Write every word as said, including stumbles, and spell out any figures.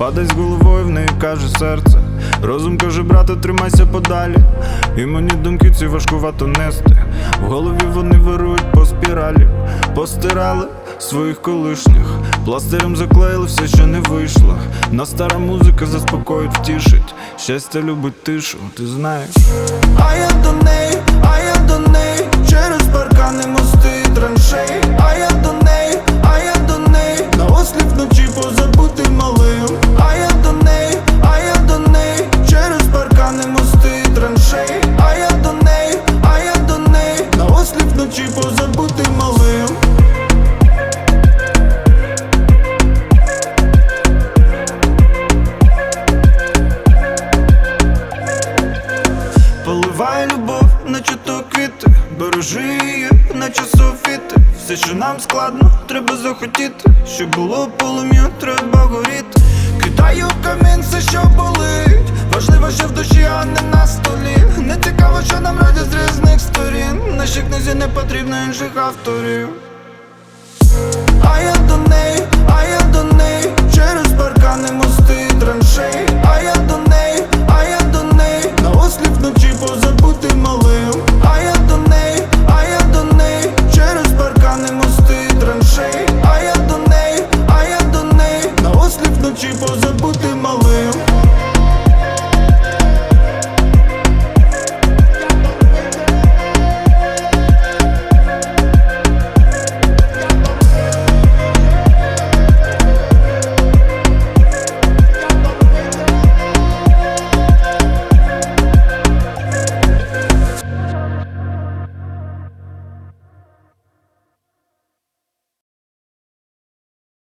Падай з головою, в неї каже серце. Розум каже, брате, тримайся подалі. І мені думки ці важкувато нести. В голові вони вирують по спіралі. Постирали своїх колишніх, пластирем заклеїли все, що не вийшло. На стара музика заспокоїть, втішить. Щастя любить тишу, ти знаєш. А я до неї, а я до неї, через паркани, мости і траншеї. А я до неї, а я до неї, на осліп вночі позабути малим. А я до неї, а я до неї, через паркани, мости і траншеї. А я до неї, а я до неї, на осліп вночі позабути малим. Поливай любов, наче то квіти, бережи її, наче софіти. Все, що нам складно, треба захотіти. Щоб було полум'я, треба горіти. Кидаю в камін все, що болить. Важливо, що в душі, а не на столі. Не цікаво, що нам радять з різних сторін. Нашій книзі не потрібно інших авторів. А я до неї, а я до неї, через паркани, мости і траншеї. А я до неї, а я до неї, на осліп вночі позабути малим.